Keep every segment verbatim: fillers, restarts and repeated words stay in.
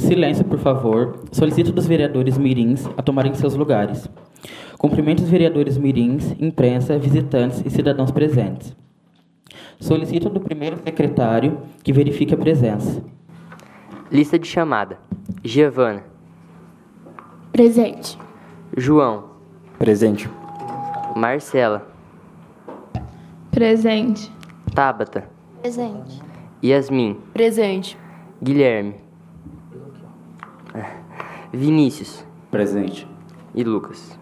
Silêncio, por favor. Solicito dos vereadores mirins a tomarem seus lugares. Cumprimento os vereadores mirins, imprensa, visitantes e cidadãos presentes. Solicito do primeiro secretário que verifique a presença. Lista de chamada. Giovana. Presente. João. Presente. Marcela. Presente. Tabata. Presente. Yasmin. Presente. Guilherme. Vinícius. Presente. E Lucas.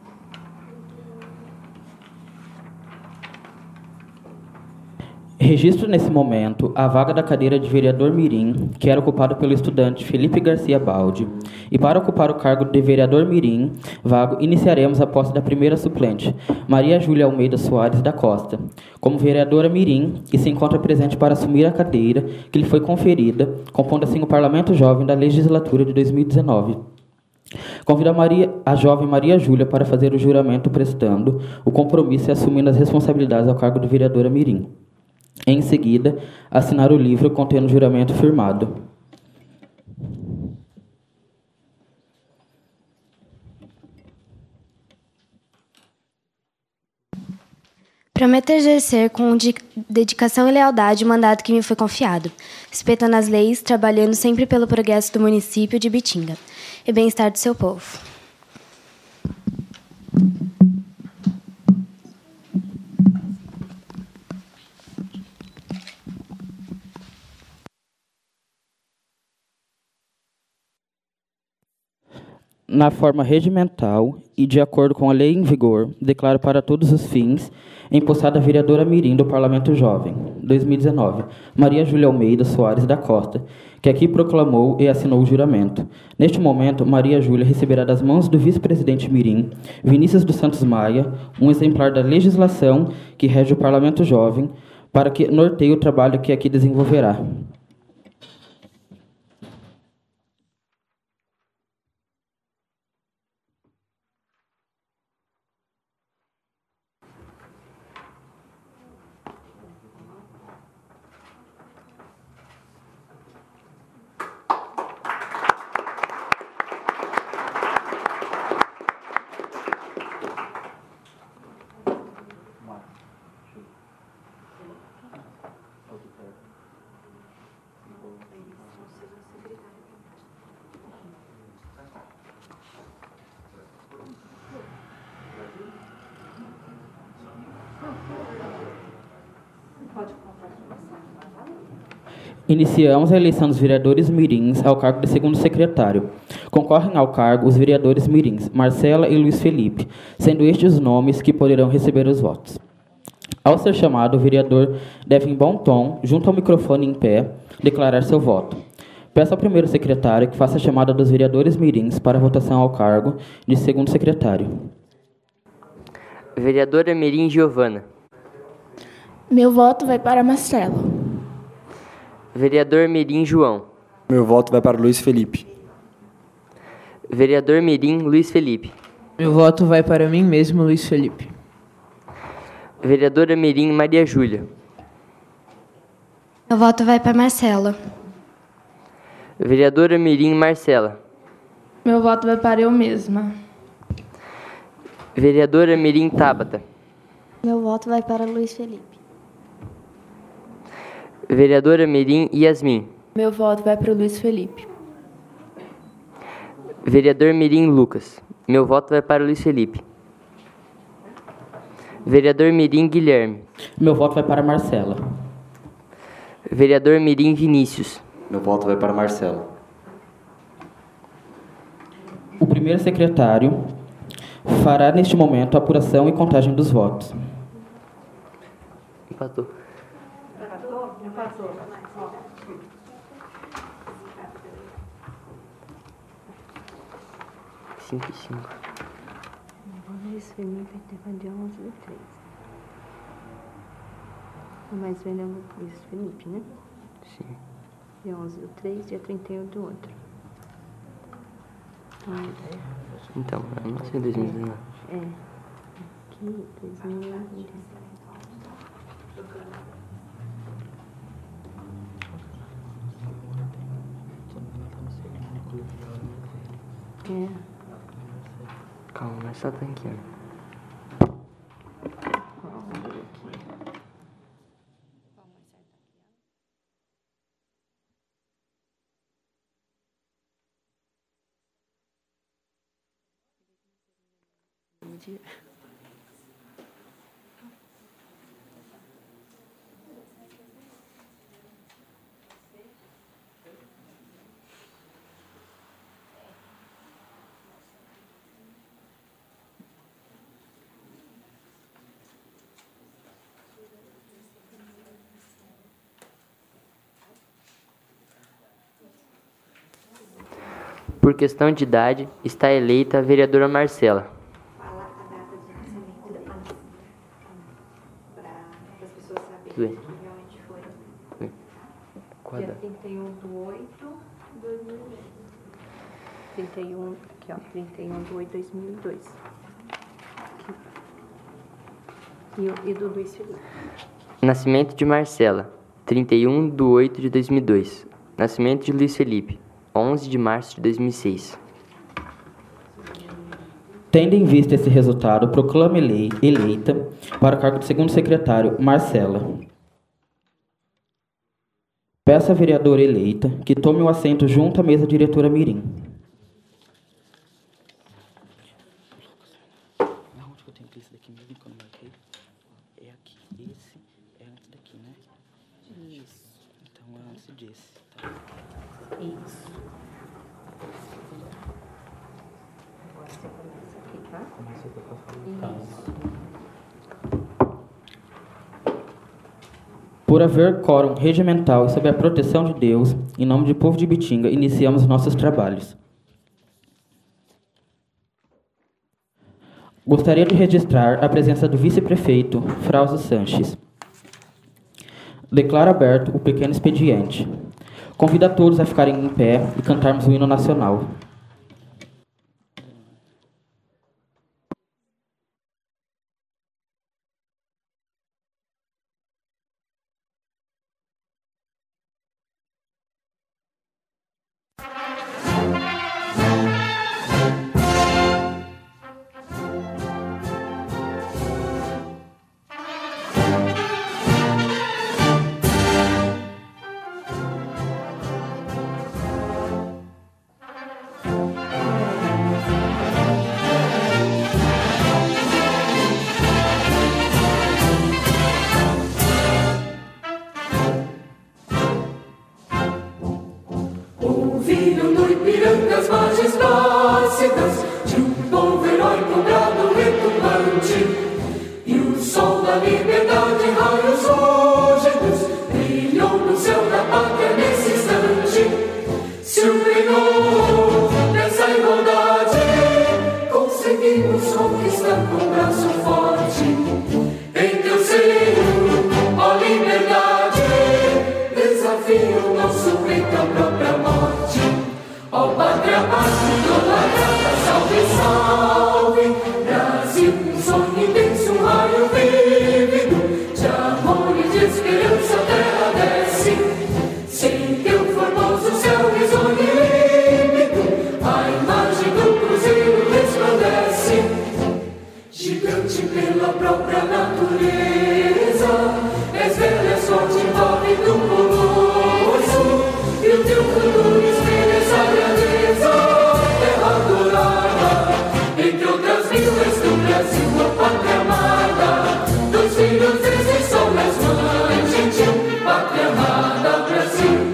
Registro nesse momento a vaga da cadeira de vereador mirim, que era ocupada pelo estudante Felipe Garcia Baldi. E para ocupar o cargo de vereador mirim vago, iniciaremos a posse da primeira suplente, Maria Júlia Almeida Soares da Costa, como vereadora mirim e se encontra presente para assumir a cadeira que lhe foi conferida, compondo assim o Parlamento Jovem da legislatura de dois mil e dezenove. Convido a, Maria, a jovem Maria Júlia para fazer o juramento prestando o compromisso e assumindo as responsabilidades ao cargo de vereadora mirim. Em seguida, assinar o livro contendo o juramento firmado. Prometo exercer com dedicação e lealdade o mandato que me foi confiado, respeitando as leis, trabalhando sempre pelo progresso do município de Ibitinga e bem-estar do seu povo. Na forma regimental e de acordo com a lei em vigor, declaro para todos os fins empossada a vereadora mirim do Parlamento Jovem, dois mil e dezenove, Maria Júlia Almeida Soares da Costa, que aqui proclamou e assinou o juramento. Neste momento, Maria Júlia receberá das mãos do vice-presidente mirim, Vinícius dos Santos Maia, um exemplar da legislação que rege o Parlamento Jovem, para que norteie o trabalho que aqui desenvolverá. Iniciamos a eleição dos vereadores mirins ao cargo de segundo secretário. Concorrem ao cargo os vereadores mirins, Marcela e Luiz Felipe, sendo estes os nomes que poderão receber os votos. Ao ser chamado, o vereador deve, em bom tom, junto ao microfone em pé, declarar seu voto. Peço ao primeiro secretário que faça a chamada dos vereadores mirins para a votação ao cargo de segundo secretário. Vereadora mirim Giovana. Meu voto vai para Marcelo. Vereador mirim João. Meu voto vai para Luiz Felipe. Vereador mirim Luiz Felipe. Meu voto vai para mim mesmo, Luiz Felipe. Vereadora mirim Maria Júlia. Meu voto vai para Marcela. Vereadora mirim Marcela. Meu voto vai para eu mesma. Vereadora mirim Tabata. Meu voto vai para Luiz Felipe. Vereadora mirim Yasmin. Meu voto vai para o Luiz Felipe. Vereador mirim Lucas. Meu voto vai para Luiz Felipe. Vereador mirim Guilherme. Meu voto vai para Marcela. Vereador mirim Vinícius. Meu voto vai para Marcelo. O primeiro secretário fará neste momento a apuração e contagem dos votos. Empatou. Cinco e cinco. Luiz Felipe teve dia onze do três. O mais velho é o Luiz Felipe, né? Sim. Dia onze do três, dia trinta e um do outro. Então, eu não sei dois mil e dezenove. É. Aqui, dois mil e vinte. É. Calma, mas só tranquilo. Por questão de idade, está eleita a vereadora Marcela. Fala a data de nascimento dele. Para as pessoas saberem Tudo bem. que realmente foi. Qual a Dia data? trinta e um do oito de dois mil e dois. trinta e um, aqui ó, trinta e um do oito de dois mil e dois. Aqui. E, o- e do Luiz Felipe. Nascimento de Marcela, trinta e um de oito de dois mil e dois. Nascimento de Luiz Felipe, onze de março de dois mil e seis. Tendo em vista esse resultado, proclama elei- eleita para o cargo de segundo secretário Marcela. Peço à vereadora eleita que tome o assento junto à mesa diretora Mirim. Onde que eu tenho que esse daqui mesmo que eu não marquei? É aqui. Esse é antes daqui, né? Isso. Então é antes desse. Tá? Isso. Agora você começa aqui, tá? Começa aqui pra falar. Isso. Por haver quórum regimental e sob a proteção de Deus, em nome do povo de Ibitinga, iniciamos nossos trabalhos. Gostaria de registrar a presença do vice-prefeito, Frausto Sanches. Declaro aberto o pequeno expediente. Convido a todos a ficarem em pé e cantarmos o hino nacional. Ouviram no Ipiranga as margens plácidas de um povo heróico brado retumbante, e o sol da liberdade em raios rígidos brilhou no céu da pátria nesse instante. Se o penhor dessa igualdade conseguimos conquistar com braço forte, em teu seio, ó liberdade, desafia o nosso peito à própria morte. Ó pátria amada, idolatrada, salve, salve, Brasil, um sonho intenso, um raio vívido, de amor e de esperança a terra desce. Sem teu formoso céu risonho e límpido, a imagem do cruzeiro resplandece. Gigante pela própria natureza, és velha, és forte, nove do colosso, e o teu futuro espelha essa grandeza, terra adorada, entre outras mil és do Brasil, a pátria amada, dos filhos desse sol nas mães, gentil, pátria amada, Brasil.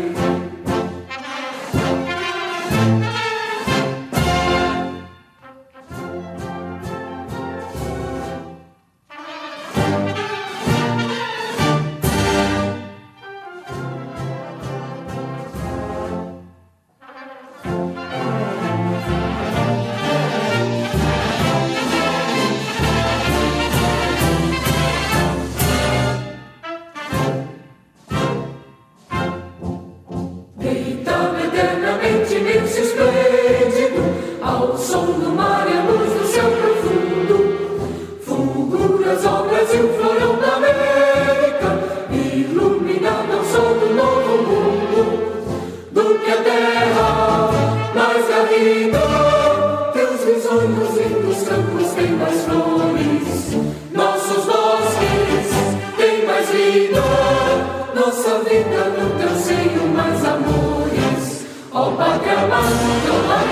Deitado eternamente imenso e esplêndido, ao som do mar e a luz do céu profundo, fulguras ao Brasil, florão da América, iluminado ao sol do novo mundo, do que a terra mais garrida sonhos lindos campos têm mais flores, nossos bosques têm mais vida, nossa vida no teu seio mais amores. Ó Pátria Amada,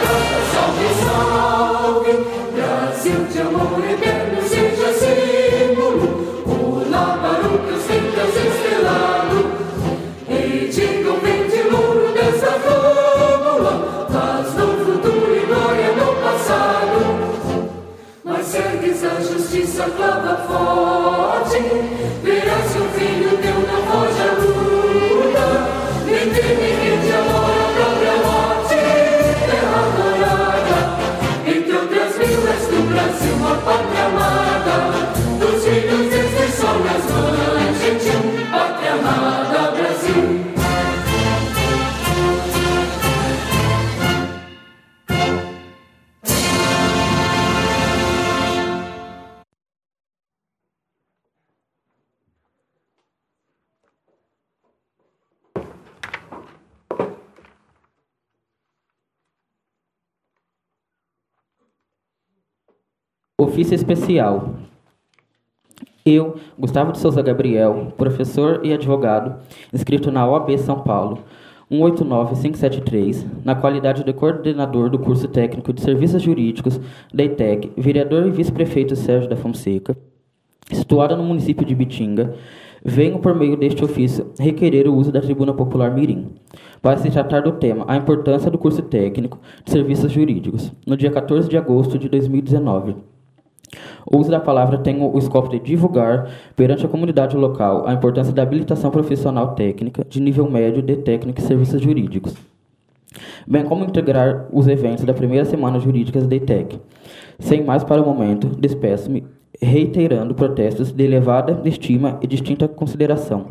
salve, salve, Brasil de amor eterno seja símbolo, o lábaro que ostenta estrelado, e diga o verde louro dessa fábula, paz no futuro e glória no passado. Mas ergues a justiça, clava forte, verás que o filho teu não foge à luta, nem teme que te amora a própria morte, terra adorada, entre outras vilas do Brasil, a pátria amada, dos filhos deste sol nas mães, gentil, pátria amada, Brasil. Ofício especial. Eu, Gustavo de Souza Gabriel, professor e advogado, inscrito na O A B São Paulo, um oito nove cinco sete três, na qualidade de coordenador do curso técnico de serviços jurídicos da I T E C, vereador e vice-prefeito Sérgio da Fonseca, situado no município de Bitinga, venho, por meio deste ofício, requerer o uso da Tribuna Popular Mirim, para se tratar do tema A Importância do Curso Técnico de Serviços Jurídicos, no dia quatorze de agosto de dois mil e dezenove. O uso da palavra tem o escopo de divulgar, perante a comunidade local, a importância da habilitação profissional técnica de nível médio de técnico e serviços jurídicos, bem como integrar os eventos da primeira semana jurídicas da I T E C. Sem mais para o momento, despeço-me, reiterando protestos de elevada estima e distinta consideração.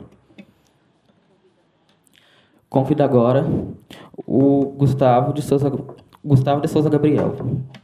Convido agora o Gustavo de Souza, Gustavo de Souza Gabriel.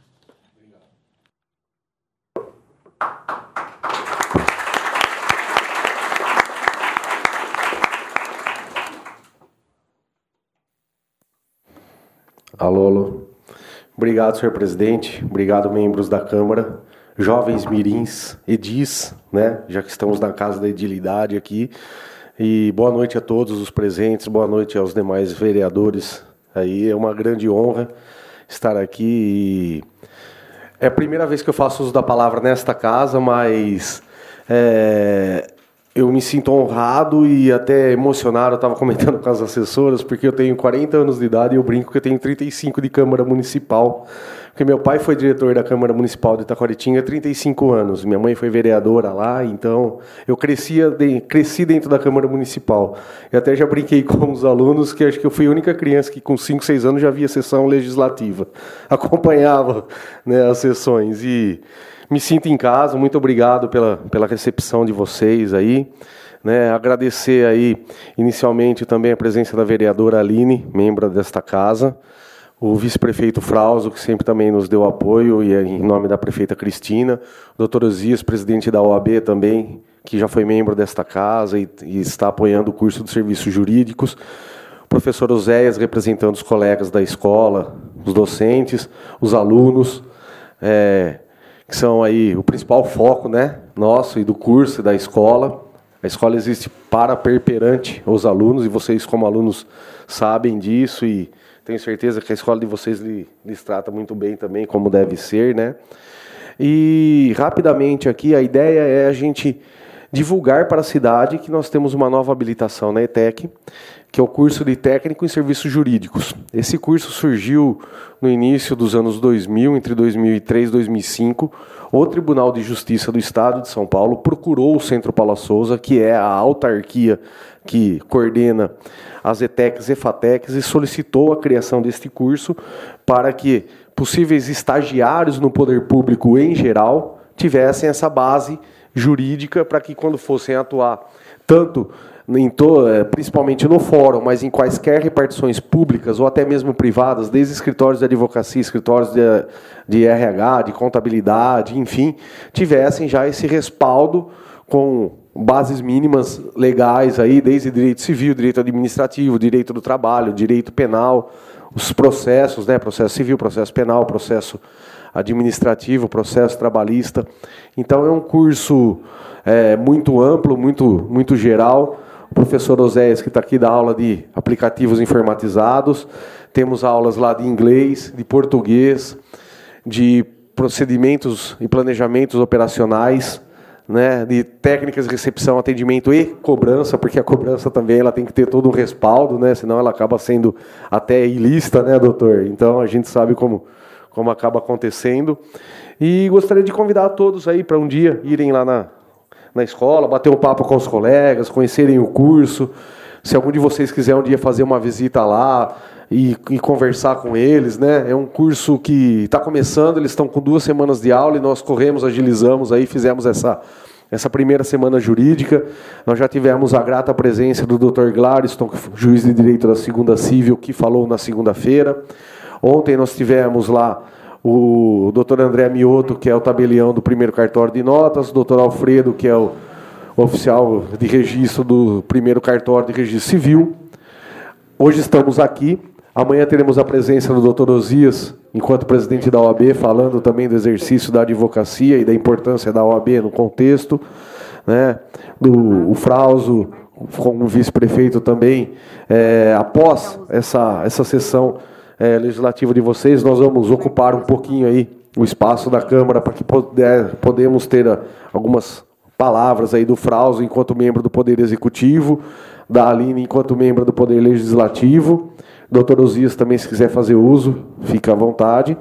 Alô, alô. Obrigado, senhor presidente. Obrigado, membros da Câmara. Jovens mirins, edis, né? Já que estamos na casa da edilidade aqui. E boa noite a todos os presentes, boa noite aos demais vereadores. Aí é uma grande honra estar aqui. E é a primeira vez que eu faço uso da palavra nesta casa, mas é, eu me sinto honrado e até emocionado. Eu estava comentando com as assessoras, porque eu tenho quarenta anos de idade e eu brinco que eu tenho trinta e cinco de Câmara Municipal. Porque meu pai foi diretor da Câmara Municipal de Itaquaritinga há trinta e cinco anos. Minha mãe foi vereadora lá, então eu crescia de, cresci dentro da Câmara Municipal. Eu até já brinquei com os alunos que acho que eu fui a única criança que com cinco, seis anos já via sessão legislativa. Acompanhava, né, as sessões. E me sinto em casa. Muito obrigado pela, pela recepção de vocês aí. Né, agradecer aí inicialmente também a presença da vereadora Aline, membro desta casa. O vice-prefeito Frauso, que sempre também nos deu apoio, e em nome da prefeita Cristina. O doutor Osias, presidente da O A B também, que já foi membro desta casa e, e está apoiando o curso de serviços jurídicos. O professor Oséias, representando os colegas da escola, os docentes, os alunos, é, que são aí o principal foco, né, nosso e do curso e da escola. A escola existe para perperante os alunos, e vocês, como alunos, sabem disso, e tenho certeza que a escola de vocês lhes trata muito bem também, como deve ser, né? E, rapidamente aqui, a ideia é a gente divulgar para a cidade que nós temos uma nova habilitação na E T E C, que é o curso de Técnico em Serviços Jurídicos. Esse curso surgiu no início dos anos dois mil, entre dois mil e três e dois mil e cinco. O Tribunal de Justiça do Estado de São Paulo procurou o Centro Paula Souza, que é a autarquia que coordena as E T E Cs e FATECs, e solicitou a criação deste curso para que possíveis estagiários no poder público em geral tivessem essa base jurídica para que, quando fossem atuar tanto em to, principalmente no fórum, mas em quaisquer repartições públicas ou até mesmo privadas, desde escritórios de advocacia, escritórios de, de R H, de contabilidade, enfim, tivessem já esse respaldo com bases mínimas legais, aí, desde direito civil, direito administrativo, direito do trabalho, direito penal, os processos, né, processo civil, processo penal, processo administrativo, processo trabalhista. Então é um curso é, muito amplo, muito, muito geral. O professor Oséias, que está aqui, dá aula de aplicativos informatizados. Temos aulas lá de inglês, de português, de procedimentos e planejamentos operacionais, né, de técnicas de recepção, atendimento e cobrança, porque a cobrança também ela tem que ter todo um respaldo, né, senão ela acaba sendo até ilícita, né, doutor? Então a gente sabe como, como acaba acontecendo. E gostaria de convidar a todos aí para um dia irem lá na, na escola, bater um papo com os colegas, conhecerem o curso. Se algum de vocês quiser um dia fazer uma visita lá e, e conversar com eles, né? É um curso que está começando, eles estão com duas semanas de aula e nós corremos, agilizamos aí, fizemos essa, essa primeira semana jurídica. Nós já tivemos a grata presença do doutor Glariston, juiz de direito da segunda civil, que falou na segunda-feira. Ontem nós tivemos lá o doutor André Mioto, que é o tabelião do primeiro cartório de notas, o doutor Alfredo, que é o oficial de registro do primeiro cartório de registro civil. Hoje estamos aqui. Amanhã teremos a presença do doutor Osias, enquanto presidente da O A B, falando também do exercício da advocacia e da importância da O A B no contexto, né? Do o Frauso, como vice-prefeito também, é, após essa, essa sessão é, legislativa de vocês, nós vamos ocupar um pouquinho aí o espaço da Câmara para que puder, podemos ter algumas palavras aí do Frauso enquanto membro do Poder Executivo, da Aline enquanto membro do Poder Legislativo. Doutor Osias também, se quiser fazer uso, fica à vontade.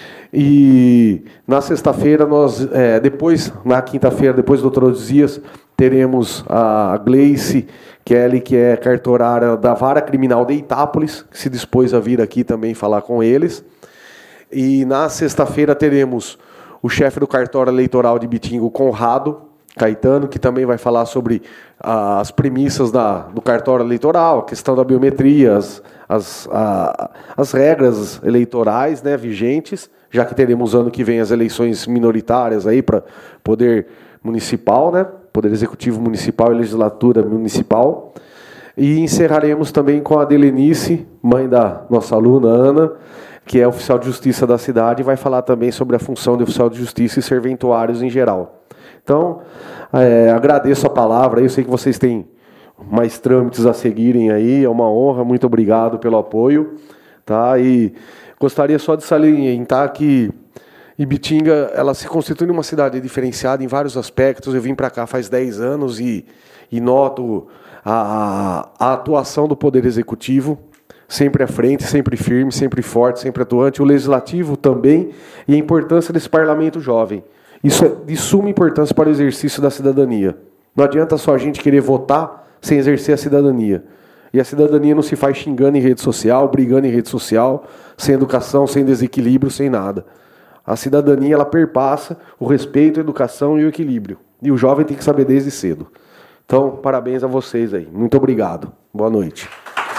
E na sexta-feira, nós, é, depois, na quinta-feira, depois do doutor Osias, teremos a Gleice Kelly, que é cartorária da Vara Criminal de Itápolis, que se dispôs a vir aqui também falar com eles. E na sexta-feira teremos o chefe do cartório eleitoral de Bitinga, Conrado Caetano, que também vai falar sobre ah, as premissas da, do cartório eleitoral, a questão da biometria, as, as, a, as regras eleitorais, né, vigentes, já que teremos ano que vem as eleições minoritárias aí para poder municipal, né, poder executivo municipal e legislatura municipal. E encerraremos também com a Delenice, mãe da nossa aluna Ana, que é oficial de justiça da cidade, e vai falar também sobre a função de oficial de justiça e serventuários em geral. Então, é, agradeço a palavra. Eu sei que vocês têm mais trâmites a seguirem aí. É uma honra. Muito obrigado pelo apoio. Tá? E gostaria só de salientar que Ibitinga ela se constitui uma cidade diferenciada em vários aspectos. Eu vim para cá faz dez anos e, e noto a, a atuação do Poder Executivo, sempre à frente, sempre firme, sempre forte, sempre atuante. O Legislativo também, e a importância desse parlamento jovem. Isso é de suma importância para o exercício da cidadania. Não adianta só a gente querer votar sem exercer a cidadania. E a cidadania não se faz xingando em rede social, brigando em rede social, sem educação, sem desequilíbrio, sem nada. A cidadania ela perpassa o respeito, a educação e o equilíbrio. E o jovem tem que saber desde cedo. Então, parabéns a vocês aí. Muito obrigado. Boa noite.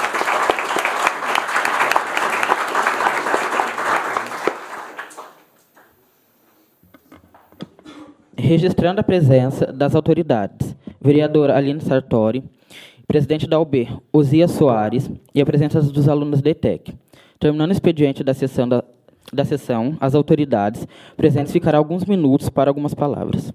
Registrando a presença das autoridades, vereadora Aline Sartori, presidente da U B, Osias Soares, e a presença dos alunos da E T E C. Terminando o expediente da sessão, da, da sessão, as autoridades presentes ficarão alguns minutos para algumas palavras.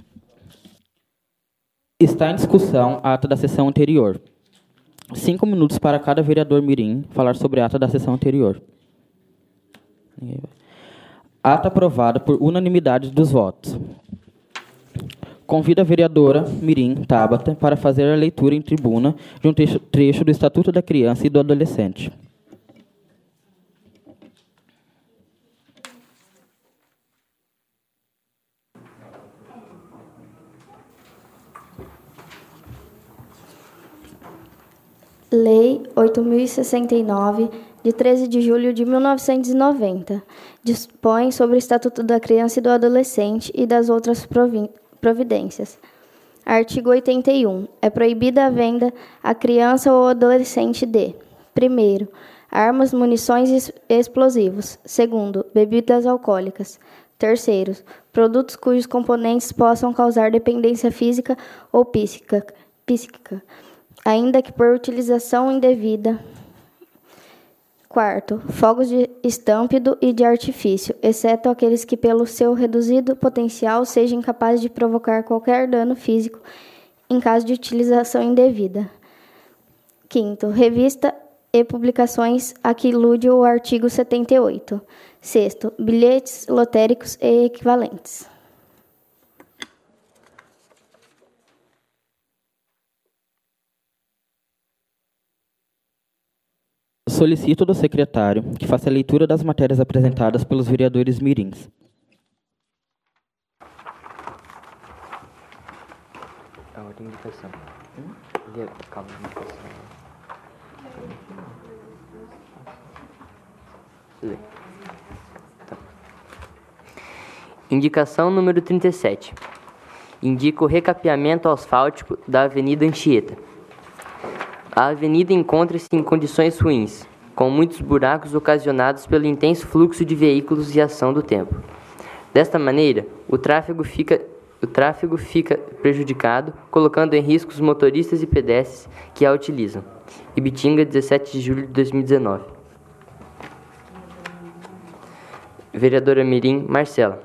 Está em discussão a ata da sessão anterior. Cinco minutos para cada vereador mirim falar sobre a ata da sessão anterior. Ata aprovada por unanimidade dos votos. Convido a vereadora mirim Tabata para fazer a leitura em tribuna de um trecho, trecho do Estatuto da Criança e do Adolescente. Lei oito mil e sessenta e nove, de treze de julho de mil novecentos e noventa, dispõe sobre o Estatuto da Criança e do Adolescente e das outras providências. Artigo oitenta e um. É proibida a venda à criança ou adolescente de: primeiro, armas, munições e explosivos. Segundo, bebidas alcoólicas. Terceiro, produtos cujos componentes possam causar dependência física ou psíquica, psíquica ainda que por utilização indevida. Quarto, fogos de estampido e de artifício, exceto aqueles que, pelo seu reduzido potencial, sejam capazes de provocar qualquer dano físico em caso de utilização indevida. Quinto, revista e publicações a que ilude o artigo setenta e oito. Sexto, bilhetes lotéricos e equivalentes. Solicito do secretário que faça a leitura das matérias apresentadas pelos vereadores mirins. A ordem de indicação. Calma, indicação. Tá. Indicação número trinta e sete. Indica o recapeamento asfáltico da Avenida Anchieta. A avenida encontra-se em condições ruins, com muitos buracos ocasionados pelo intenso fluxo de veículos e ação do tempo. Desta maneira, o tráfego fica, o tráfego fica prejudicado, colocando em risco os motoristas e pedestres que a utilizam. Ibitinga, dezessete de julho de dois mil e dezenove. Vereadora mirim, Marcela.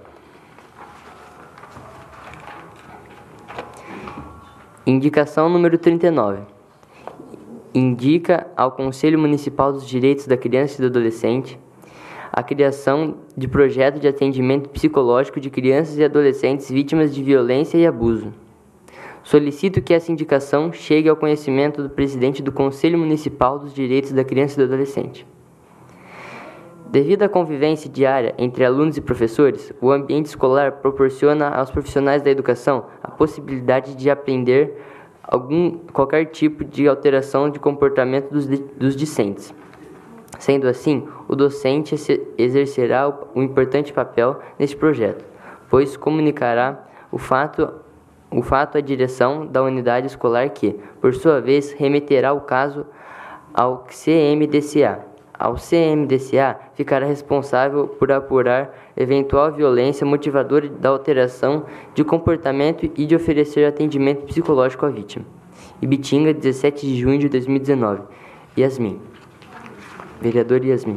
Indicação número trinta e nove. Indica ao Conselho Municipal dos Direitos da Criança e do Adolescente a criação de projeto de atendimento psicológico de crianças e adolescentes vítimas de violência e abuso. Solicito que essa indicação chegue ao conhecimento do presidente do Conselho Municipal dos Direitos da Criança e do Adolescente. Devido à convivência diária entre alunos e professores, o ambiente escolar proporciona aos profissionais da educação a possibilidade de aprender algum, qualquer tipo de alteração de comportamento dos, dos discentes. Sendo assim, o docente exercerá um importante papel neste projeto, pois comunicará o fato, o fato à direção da unidade escolar que, por sua vez, remeterá o caso ao C M D C A. Ao C M D C A ficará responsável por apurar eventual violência motivadora da alteração de comportamento e de oferecer atendimento psicológico à vítima. Ibitinga, dezessete de junho de dois mil e dezenove. Yasmin. Vereador Yasmin.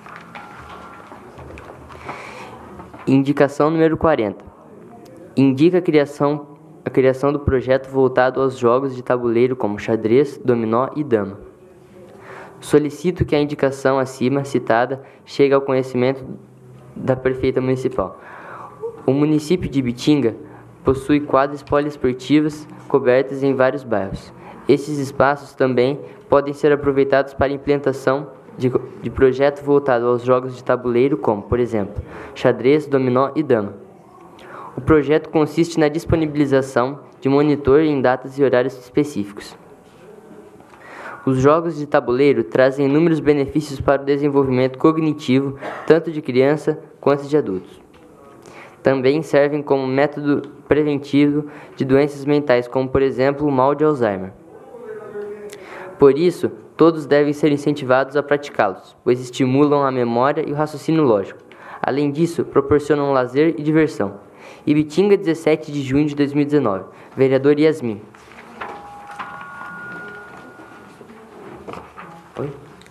Indicação número quarenta. Indica a criação, a criação do projeto voltado aos jogos de tabuleiro como xadrez, dominó e dama. Solicito que a indicação acima citada chegue ao conhecimento da prefeita municipal. O município de Ibitinga possui quadras poliesportivas cobertas em vários bairros. Esses espaços também podem ser aproveitados para a implementação de, de projetos voltados aos jogos de tabuleiro, como, por exemplo, xadrez, dominó e dama. O projeto consiste na disponibilização de monitor em datas e horários específicos. Os jogos de tabuleiro trazem inúmeros benefícios para o desenvolvimento cognitivo, tanto de criança quanto de adultos. Também servem como método preventivo de doenças mentais, como, por exemplo, o mal de Alzheimer. Por isso, todos devem ser incentivados a praticá-los, pois estimulam a memória e o raciocínio lógico. Além disso, proporcionam lazer e diversão. Ibitinga, dezessete de junho de dois mil e dezenove. Vereador Yasmin. Oi?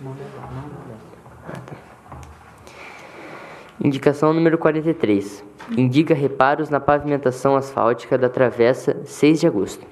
Indicação número quarenta e três. Indica reparos na pavimentação asfáltica da Travessa seis de agosto.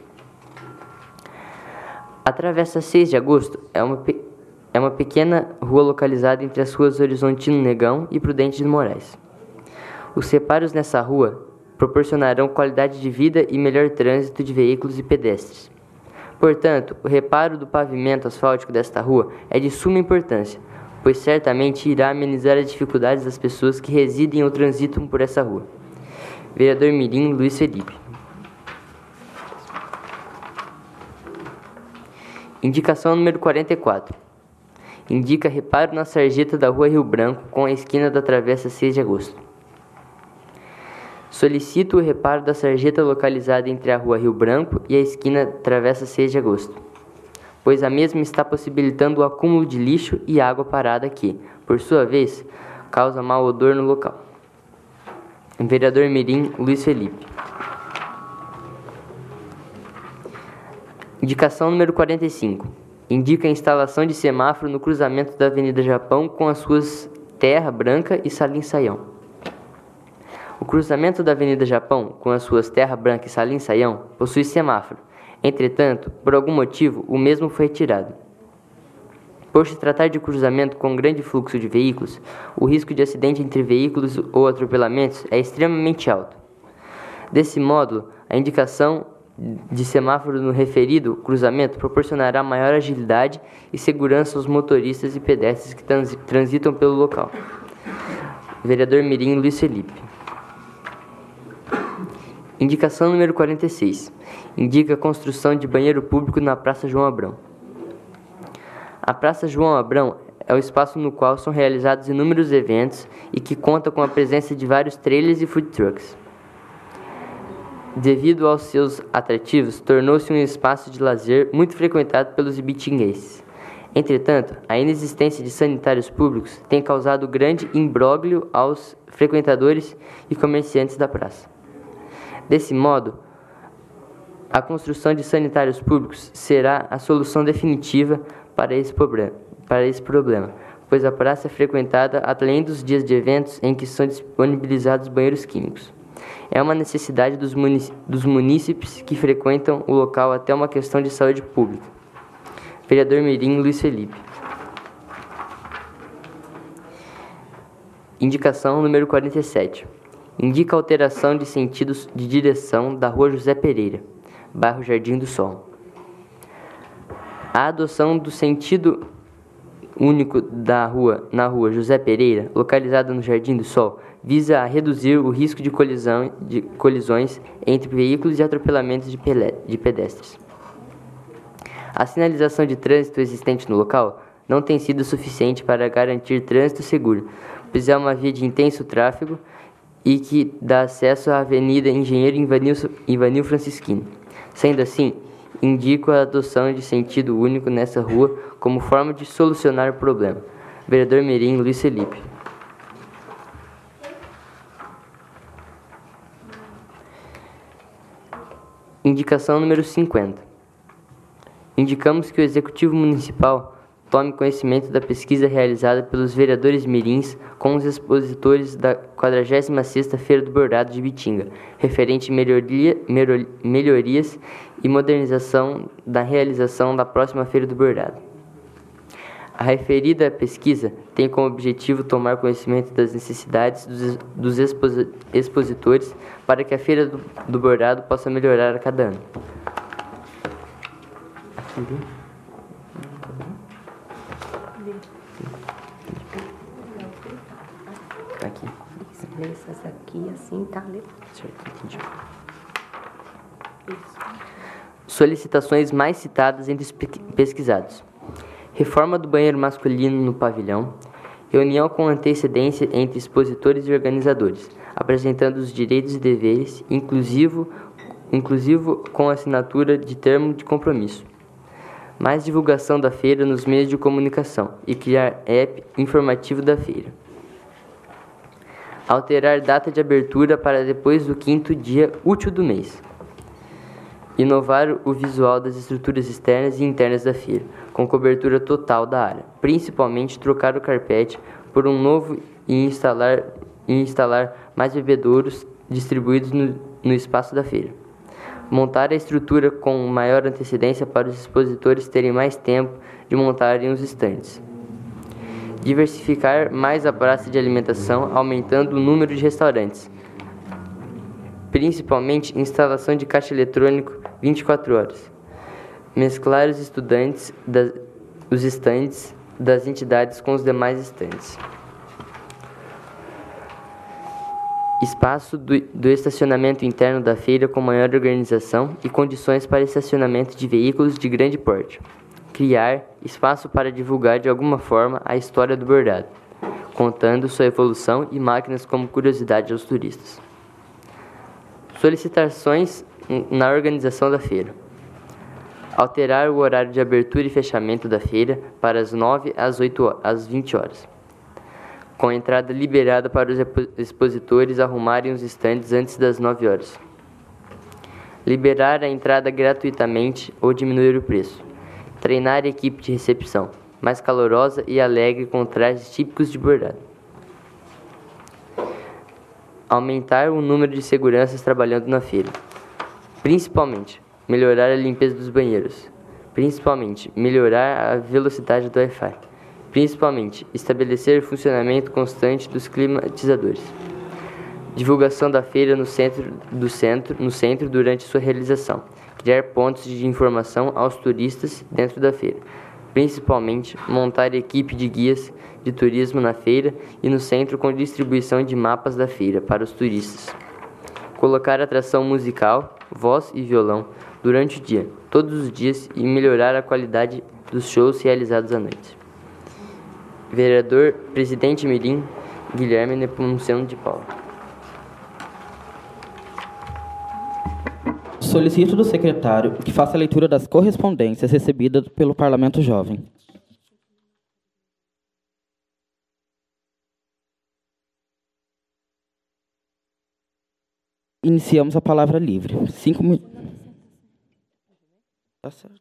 A Travessa seis de agosto é uma, pe... é uma pequena rua localizada entre as ruas Horizontino Negão e Prudente de Moraes. Os reparos nessa rua proporcionarão qualidade de vida e melhor trânsito de veículos e pedestres. Portanto, o reparo do pavimento asfáltico desta rua é de suma importância, pois certamente irá amenizar as dificuldades das pessoas que residem ou transitam por essa rua. Vereador mirim, Luiz Felipe. Indicação número quarenta e quatro. Indica reparo na sarjeta da Rua Rio Branco com a esquina da Travessa seis de agosto. Solicito o reparo da sarjeta localizada entre a Rua Rio Branco e a esquina Travessa seis de agosto, pois a mesma está possibilitando o acúmulo de lixo e água parada que, por sua vez, causa mau odor no local. Vereador mirim, Luiz Felipe. Indicação número quarenta e cinco. indica a instalação de semáforo no cruzamento da Avenida Japão com as ruas Terra Branca e Salim Saião. O cruzamento da Avenida Japão com as ruas Terra Branca e Salim Saião possui semáforo. Entretanto, por algum motivo, o mesmo foi retirado. Por se tratar de cruzamento com grande fluxo de veículos, o risco de acidente entre veículos ou atropelamentos é extremamente alto. Desse modo, a indicação de semáforo no referido cruzamento proporcionará maior agilidade e segurança aos motoristas e pedestres que trans- transitam pelo local. Vereador Mirim Luiz Felipe. Indicação número quarenta e seis. Indica a construção de banheiro público na Praça João Abrão. A Praça João Abrão é o espaço no qual são realizados inúmeros eventos e que conta com a presença de vários trailers e food trucks. Devido aos seus atrativos, tornou-se um espaço de lazer muito frequentado pelos ibitinguenses. Entretanto, a inexistência de sanitários públicos tem causado grande imbróglio aos frequentadores e comerciantes da praça. Desse modo, a construção de sanitários públicos será a solução definitiva para esse problema, para esse problema, pois a praça é frequentada além dos dias de eventos em que são disponibilizados banheiros químicos. É uma necessidade dos, munic- dos munícipes que frequentam o local até uma questão de saúde pública. Vereador Mirim Luiz Felipe. Indicação número quarenta e sete. Indica alteração de sentidos de direção da Rua José Pereira, bairro Jardim do Sol. A adoção do sentido único da rua na Rua José Pereira, localizada no Jardim do Sol, visa a reduzir o risco de, colisão, de colisões entre veículos e atropelamentos de, pele, de pedestres. A sinalização de trânsito existente no local não tem sido suficiente para garantir trânsito seguro, pois é uma via de intenso tráfego e que dá acesso à Avenida Engenheiro Ivanil, Ivanil Francisquini. Sendo assim, indico a adoção de sentido único nessa rua como forma de solucionar o problema. Vereador Mirim Luiz Felipe. Indicação número cinquenta. Indicamos que o Executivo Municipal tome conhecimento da pesquisa realizada pelos vereadores mirins com os expositores da quadragésima sexta Feira do Bordado de Bitinga, referente a melhoria, melhorias e modernização da realização da próxima Feira do Bordado. A referida pesquisa tem como objetivo tomar conhecimento das necessidades dos, dos exposi- expositores para que a Feira do, do Bordado possa melhorar a cada ano. Aqui. Essas aqui, assim, tá? Certo, entendi. Solicitações mais citadas entre os pesquisados. Reforma do banheiro masculino no pavilhão. Reunião com antecedência entre expositores e organizadores, apresentando os direitos e deveres, inclusivo, inclusivo com assinatura de termo de compromisso. Mais divulgação da feira nos meios de comunicação e criar app informativo da feira. Alterar data de abertura para depois do quinto dia útil do mês. Inovar o visual das estruturas externas e internas da feira, com cobertura total da área, principalmente trocar o carpete por um novo e instalar, e instalar mais bebedouros distribuídos no, no espaço da feira. Montar a estrutura com maior antecedência para os expositores terem mais tempo de montarem os estandes. Diversificar mais a praça de alimentação, aumentando o número de restaurantes. Principalmente instalação de caixa eletrônico vinte e quatro horas. Mesclar os estudantes, das, os estandes das entidades com os demais estandes. Espaço do, do estacionamento interno da feira com maior organização e condições para estacionamento de veículos de grande porte. Criar espaço para divulgar de alguma forma a história do bordado, contando sua evolução e máquinas como curiosidade aos turistas. Solicitações na organização da feira. Alterar o horário de abertura e fechamento da feira para as nove às, oito, às vinte horas. Com entrada liberada para os expositores arrumarem os estandes antes das nove horas. Liberar a entrada gratuitamente ou diminuir o preço. Treinar a equipe de recepção, mais calorosa e alegre com trajes típicos de bordado. Aumentar o número de seguranças trabalhando na feira. Principalmente, melhorar a limpeza dos banheiros. Principalmente, melhorar a velocidade do Wi-Fi. Principalmente, estabelecer funcionamento constante dos climatizadores. Divulgação da feira no centro, do centro, no centro durante sua realização. Criar pontos de informação aos turistas dentro da feira. Principalmente, montar equipe de guias de turismo na feira e no centro com distribuição de mapas da feira para os turistas. Colocar atração musical, voz e violão durante o dia, todos os dias, e melhorar a qualidade dos shows realizados à noite. Vereador Presidente Mirim, Guilherme Nepomuceno de Paula. Solicito do secretário que faça a leitura das correspondências recebidas pelo Parlamento Jovem. Iniciamos a palavra livre. Cinco minutos. Tá certo.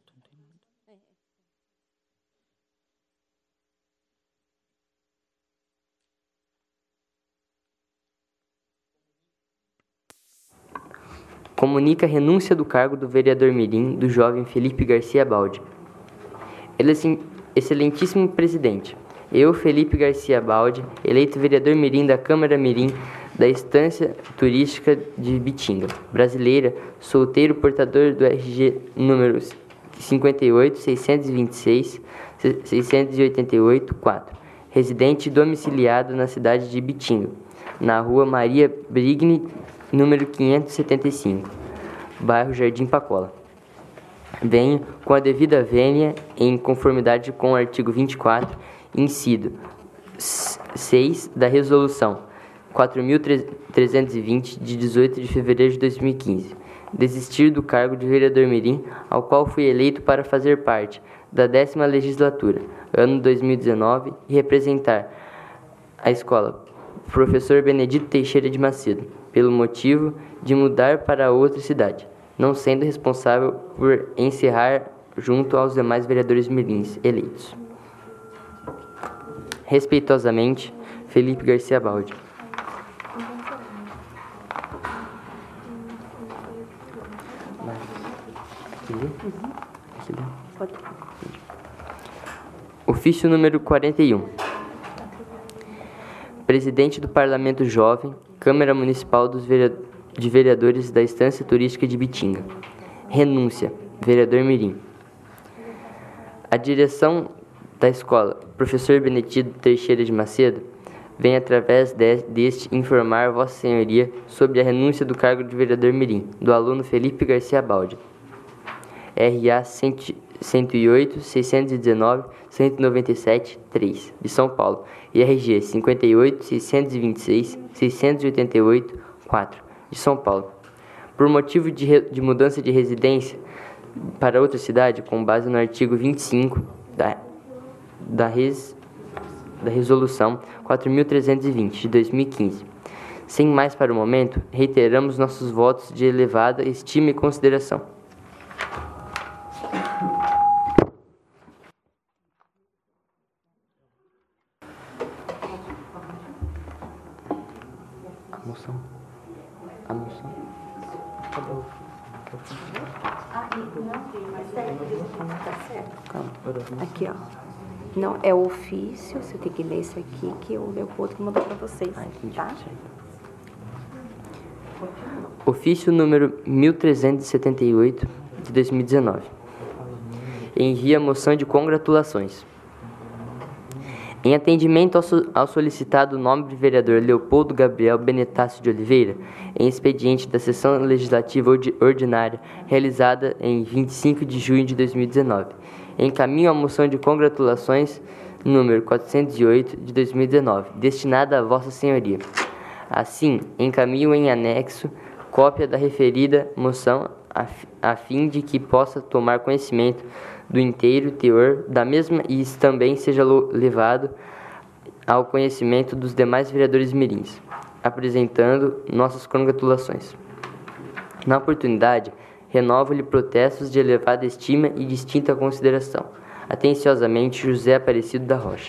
Comunica a renúncia do cargo do vereador mirim do jovem Felipe Garcia Baldi. Excelentíssimo presidente, eu, Felipe Garcia Baldi, eleito vereador mirim da Câmara Mirim da Estância Turística de Bitinga, brasileira, solteiro, portador do R G número cinquenta e oito, seiscentos e vinte e seis, seiscentos e oitenta e oito, quatro, residente domiciliado na cidade de Bitinga, na rua Maria Brigni, número quinhentos e setenta e cinco, bairro Jardim Pacola. Venho, com a devida vênia, em conformidade com o artigo vinte e quatro, inciso seis da Resolução quatro mil trezentos e vinte, de dezoito de fevereiro de dois mil e quinze, desistir do cargo de vereador mirim, ao qual fui eleito para fazer parte da décima legislatura, ano dois mil e dezenove, e representar a escola Professor Benedito Teixeira de Macedo, pelo motivo de mudar para outra cidade, não sendo responsável por encerrar junto aos demais vereadores mirins eleitos. Respeitosamente, Felipe Garcia Baldi. Ofício número quarenta e um. Presidente do Parlamento Jovem, Câmara Municipal dos Vereadores, de Vereadores da Estância Turística de Bitinga. Renúncia, vereador mirim. A direção da escola Professor Benedito Teixeira de Macedo vem, através de, deste, informar Vossa Senhoria sobre a renúncia do cargo de vereador mirim do aluno Felipe Garcia Baldi, R A cento e oito, seiscentos e dezenove, cento e noventa e sete, três, de São Paulo, e R G cinquenta e oito, seiscentos e vinte e seis, seiscentos e oitenta e oito, quatro, de São Paulo, por motivo de, re, de mudança de residência para outra cidade, com base no artigo vinte e cinco da, da, res, da Resolução quatro mil trezentos e vinte, de dois mil e quinze. Sem mais para o momento, reiteramos nossos votos de elevada estima e consideração. A moção. A moção. Acabou. Aqui, ó. Não, é o ofício, você tem que ler isso aqui, que o Leopoldo que mandou para vocês, tá? Ofício número mil trezentos e setenta e oito, de dois mil e dezenove. Envia moção de congratulações. Em atendimento ao, so, ao solicitado nobre vereador Leopoldo Gabriel Benetácio de Oliveira, em expediente da sessão legislativa ordinária realizada em vinte e cinco de junho de dois mil e dezenove, encaminho a moção de congratulações número quatrocentos e oito de dois mil e dezenove, destinada a Vossa Senhoria. Assim, encaminho em anexo cópia da referida moção a, a fim de que possa tomar conhecimento do inteiro teor da mesma e também seja levado ao conhecimento dos demais vereadores mirins, apresentando nossas congratulações. Na oportunidade, renovo-lhe protestos de elevada estima e distinta consideração. Atenciosamente, José Aparecido da Rocha.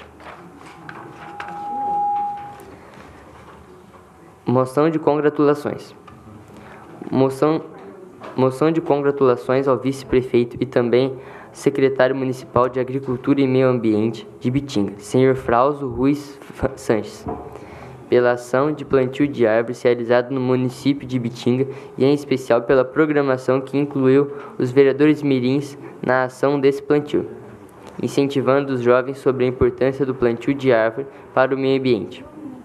Moção de congratulações. Moção, moção de congratulações ao vice-prefeito e também secretário municipal de Agricultura e Meio Ambiente de Bitinga, senhor Frauso Ruiz Sanches, pela ação de plantio de árvores realizada no município de Bitinga e, em especial, pela programação que incluiu os vereadores mirins na ação desse plantio, incentivando os jovens sobre a importância do plantio de árvore para o meio ambiente.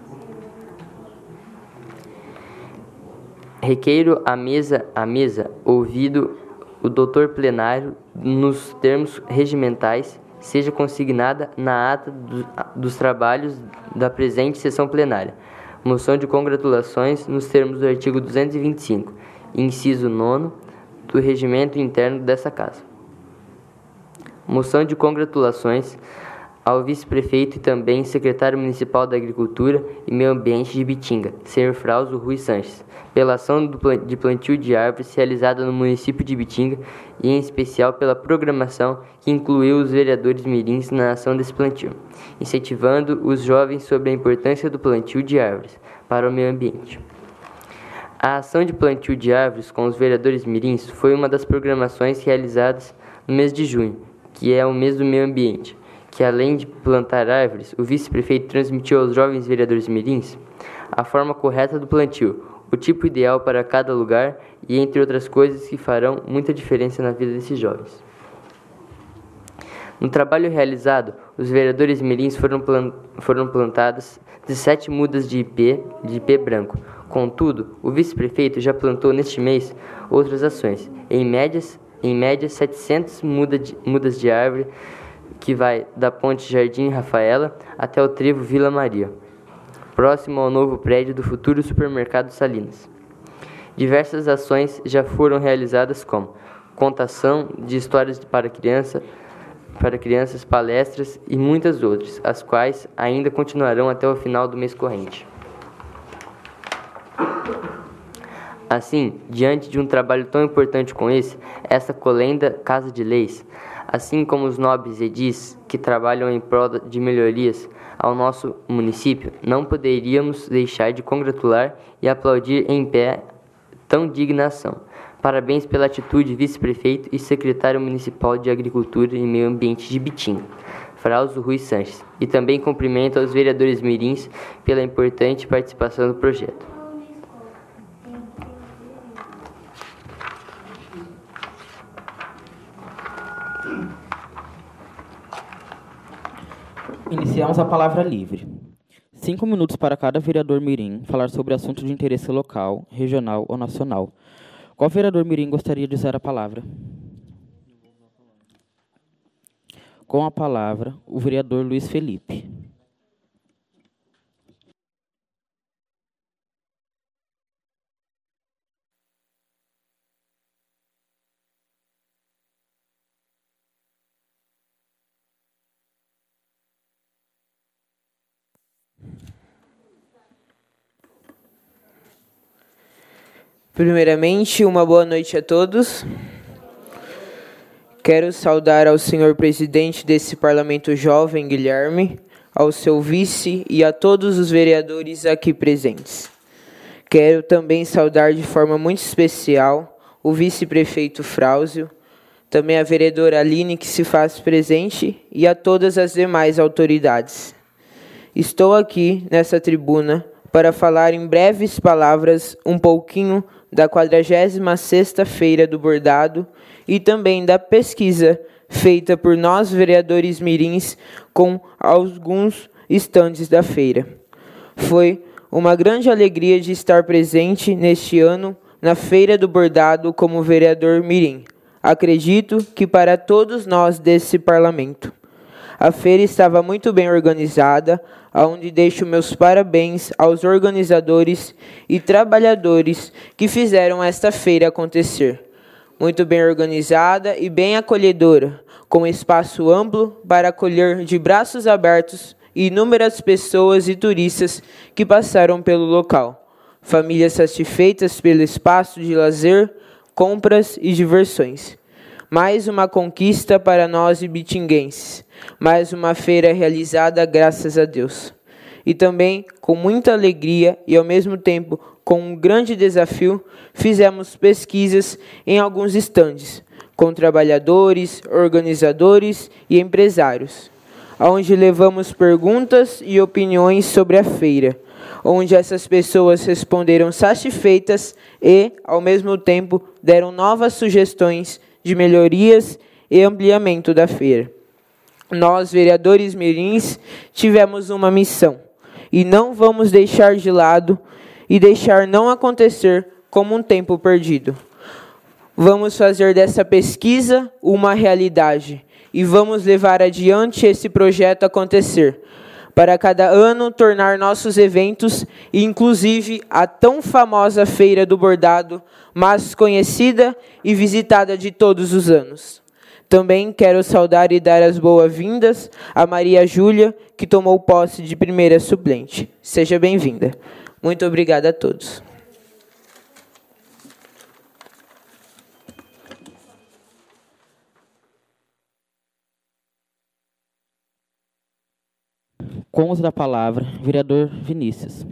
Requeiro à mesa, à mesa ouvido o doutor plenário nos termos regimentais, seja consignada na ata do, dos trabalhos da presente sessão plenária. Moção de congratulações nos termos do artigo duzentos e vinte e cinco, inciso nono, do regimento interno dessa Casa. Moção de congratulações ao vice-prefeito e também secretário municipal da Agricultura e Meio Ambiente de Bitinga, senhor Frauso Ruiz Sanches, pela ação de plantio de árvores realizada no município de Bitinga e, em especial, pela programação que incluiu os vereadores mirins na ação desse plantio, incentivando os jovens sobre a importância do plantio de árvores para o meio ambiente. A ação de plantio de árvores com os vereadores mirins foi uma das programações realizadas no mês de junho, que é o mês do meio ambiente, que além de plantar árvores, o vice-prefeito transmitiu aos jovens vereadores mirins a forma correta do plantio, o tipo ideal para cada lugar e, entre outras coisas, que farão muita diferença na vida desses jovens. No trabalho realizado, os vereadores mirins foram, plant, foram plantadas dezessete mudas de ipê, de ipê branco. Contudo, o vice-prefeito já plantou neste mês outras ações, em, médias, em média setecentas muda de, mudas de árvore, que vai da Ponte Jardim Rafaela até o trevo Vila Maria, próximo ao novo prédio do futuro supermercado Salinas. Diversas ações já foram realizadas, como contação de histórias para, criança, para crianças, palestras e muitas outras, as quais ainda continuarão até o final do mês corrente. Assim, diante de um trabalho tão importante como esse, essa colenda Casa de Leis, assim como os nobres edis que trabalham em prol de melhorias ao nosso município, não poderíamos deixar de congratular e aplaudir em pé tão digna ação. Parabéns pela atitude, vice-prefeito e secretário municipal de Agricultura e Meio Ambiente de Bitinga, Frauso Ruiz Sanches, e também cumprimento aos vereadores mirins pela importante participação no projeto. Iniciamos a palavra livre. Cinco minutos para cada vereador mirim falar sobre assunto de interesse local, regional ou nacional. Qual vereador mirim gostaria de usar a palavra? Com a palavra, o vereador Luiz Felipe. Primeiramente, uma boa noite a todos. Quero saudar ao senhor presidente desse parlamento jovem, Guilherme, ao seu vice e a todos os vereadores aqui presentes. Quero também saudar de forma muito especial o vice-prefeito Frausio, também a vereadora Aline, que se faz presente, e a todas as demais autoridades. Estou aqui nessa tribuna para falar em breves palavras um pouquinho da quadragésima sexta Feira do Bordado e também da pesquisa feita por nós, vereadores mirins, com alguns estandes da feira. Foi uma grande alegria de estar presente neste ano na Feira do Bordado como vereador mirim. Acredito que para todos nós desse parlamento. A feira estava muito bem organizada, onde deixo meus parabéns aos organizadores e trabalhadores que fizeram esta feira acontecer. Muito bem organizada e bem acolhedora, com espaço amplo para acolher de braços abertos inúmeras pessoas e turistas que passaram pelo local. Famílias satisfeitas pelo espaço de lazer, compras e diversões. Mais uma conquista para nós ibitinguenses. Mais uma feira realizada graças a Deus. E também, com muita alegria e ao mesmo tempo com um grande desafio, fizemos pesquisas em alguns estandes, com trabalhadores, organizadores e empresários, onde levamos perguntas e opiniões sobre a feira, onde essas pessoas responderam satisfeitas e, ao mesmo tempo, deram novas sugestões de melhorias e ampliamento da feira. Nós, vereadores mirins, tivemos uma missão, e não vamos deixar de lado e deixar não acontecer como um tempo perdido. Vamos fazer dessa pesquisa uma realidade e vamos levar adiante esse projeto acontecer, para cada ano tornar nossos eventos, inclusive a tão famosa Feira do Bordado, mais conhecida e visitada de todos os anos. Também quero saudar e dar as boas-vindas a Maria Júlia, que tomou posse de primeira suplente. Seja bem-vinda. Muito obrigada a todos. Com o uso da palavra, vereador Vinícius.